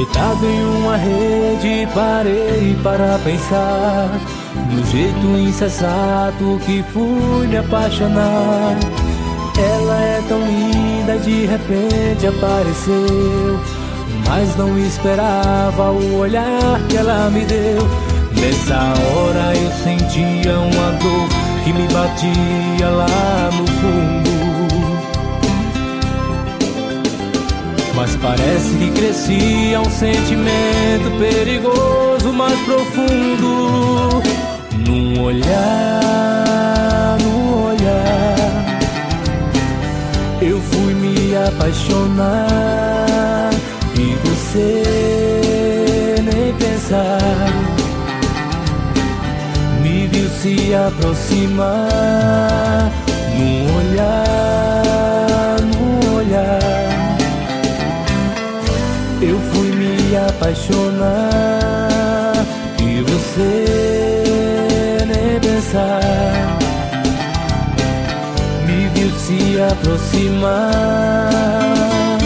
Deitado em uma rede, parei para pensar no jeito insensato que fui me apaixonar. Ela é tão linda, de repente apareceu, mas não esperava o olhar que ela me deu. Nessa hora eu sentia uma dor que me batia lá no fundo, mas parece que crescia um sentimento perigoso, mais profundo. Num olhar, eu fui me apaixonar e você nem pensar. Me viu se aproximar. Num olhar, eu fui me apaixonar e você nem pensar. Me viu se aproximar.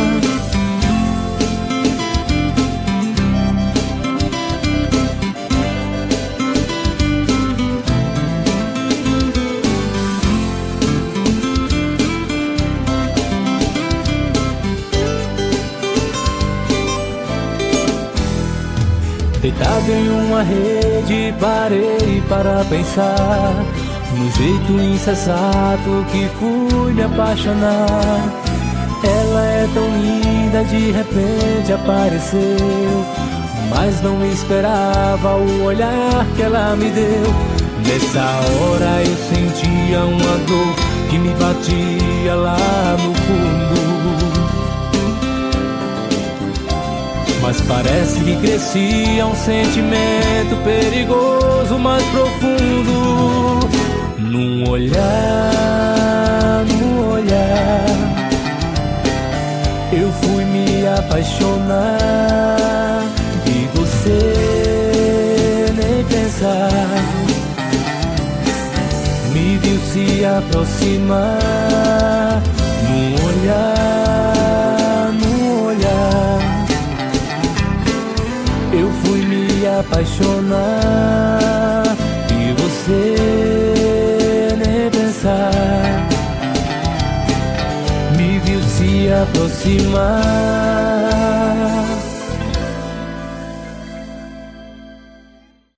Deitado em uma rede, parei para pensar no jeito insensato que fui me apaixonar. Ela é tão linda, de repente apareceu, mas não esperava o olhar que ela me deu. Nessa hora eu sentia uma dor que me batia lá no fundo, mas parece que crescia um sentimento perigoso, mais profundo. Num olhar, eu fui me apaixonar e você nem pensar. Me viu se aproximar. Num olhar, eu fui me apaixonar e você nem pensar. Me viu se aproximar.